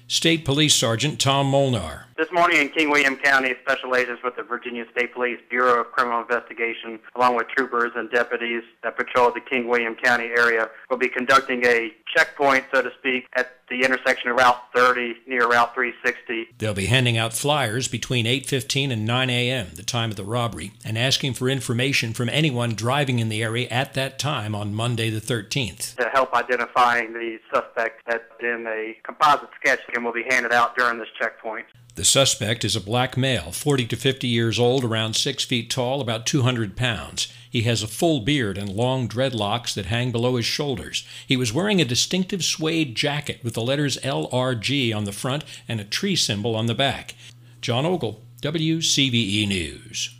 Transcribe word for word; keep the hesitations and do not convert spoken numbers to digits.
State Police Sergeant Tom Molnar. This morning in King William County, special agents with the Virginia State Police Bureau of Criminal Investigation, along with troopers and deputies that patrol the King William County area, will be conducting a checkpoint, so to speak, at the intersection of Route thirty near Route three sixty. They'll be handing out flyers between eight fifteen and nine a.m., the time of the robbery, and asking for information from anyone driving in the area at that time on Monday the thirteenth. To help identifying the suspect that's in a composite sketch and will be handed out during this checkpoint. The suspect is a black male, forty to fifty years old, around six feet tall, about two hundred pounds. He has a full beard and long dreadlocks that hang below his shoulders. He was wearing a distinctive suede jacket with the letters L R G on the front and a tree symbol on the back. John Ogle, W C V E News.